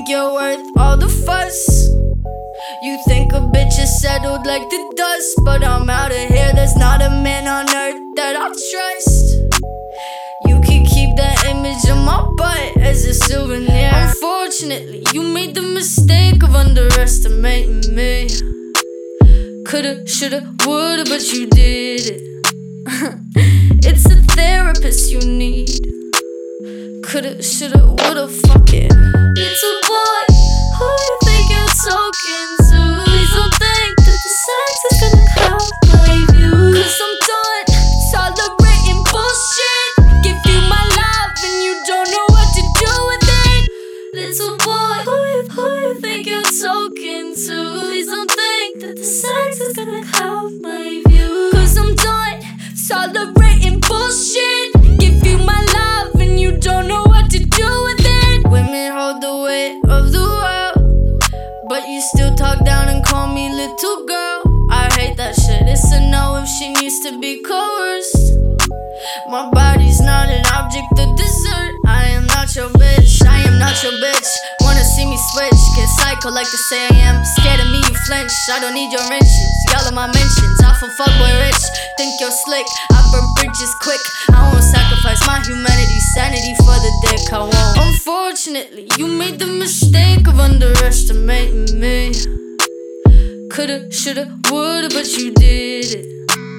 think you're worth all the fuss. You think a bitch is settled like the dust, but I'm out of here. There's not a man on earth that I trust. You can keep that image of my butt as a souvenir. Unfortunately, you made the mistake of underestimating me. Coulda, shoulda, woulda, but you did it. It's a therapist you need. Coulda, shoulda, woulda, fuck it. Little boy, who you think you're talking to? Please don't think that the sex is gonna outweigh you. 'Cause I'm done tolerating bullshit. Give you my love and you don't know what to do with it. Little boy, who you think you're talking to? Please don't think that the sex is gonna outweigh you. 'Cause I'm done tolerating bullshit. Give you my love and you don't know what to do with it. Women hold the weight of the world, but you still talk down and call me little girl. I hate that shit. It's a no if she needs to be coerced. My body's not an object of dessert. I am not your bitch, I am not your bitch. Wanna see me switch, get psycho like to say I am. Scared of me, you flinch, I don't need your inches. Y'all are my mentions, I for fuckboy rich. Think you're slick, I burn bridges quick. I won't sacrifice my humanity, sanity for the dick, I won't. Unfortunately, you made the mistake of underestimating me. Coulda, shoulda, woulda, but you did it.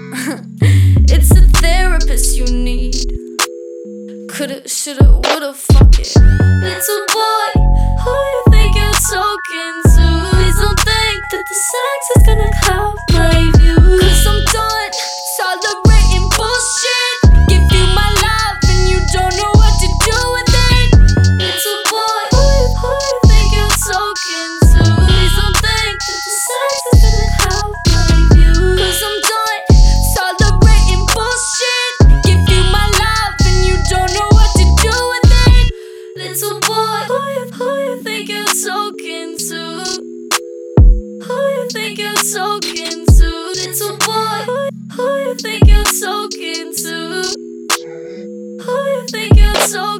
It's a therapist you need. Coulda, shoulda, woulda, fuck it. Little boy, who you think you're talking to? Please don't think that the sex is gonna outweigh you. 'Cause I'm done tolerating bullshit. Give you my love and you don't know what to do with it. Little boy, who you think you're talking to? Please don't think that the sex is gonna outweigh you. 'Cause I'm done tolerating bullshit. Give you my love and you don't know what to do with it. Little boy, who you think you're talking to? Who you think you're talking to? Little boy, who you think you're talking to? Who you think you're talking to?